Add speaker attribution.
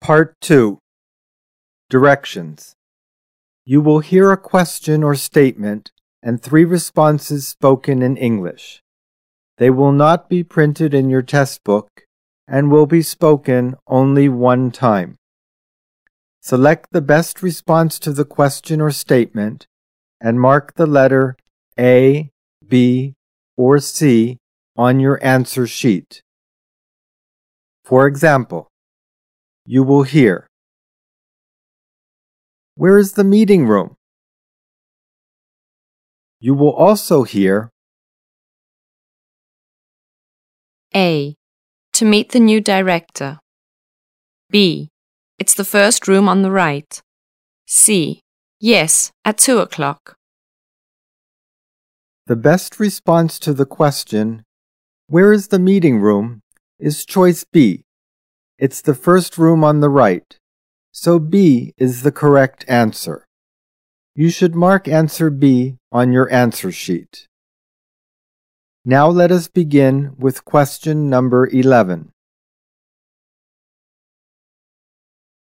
Speaker 1: Part 2. Directions. You will hear a question or statement and 3 responses spoken in English. They will not be printed in your test book and will be spoken only one time. Select the best response to the question or statement and mark the letter A, B, or C on your answer sheet. For example, you will hear, "Where is the meeting room?" You will also hear,
Speaker 2: A. To meet the new director. B. It's the first room on the right. C. Yes, at 2 o'clock.
Speaker 1: the best response to the question, "Where is the meeting room?" is choice B. It's the first room on the right, so B is the correct answer. You should mark answer B on your answer sheet. Now let us begin with question number 11.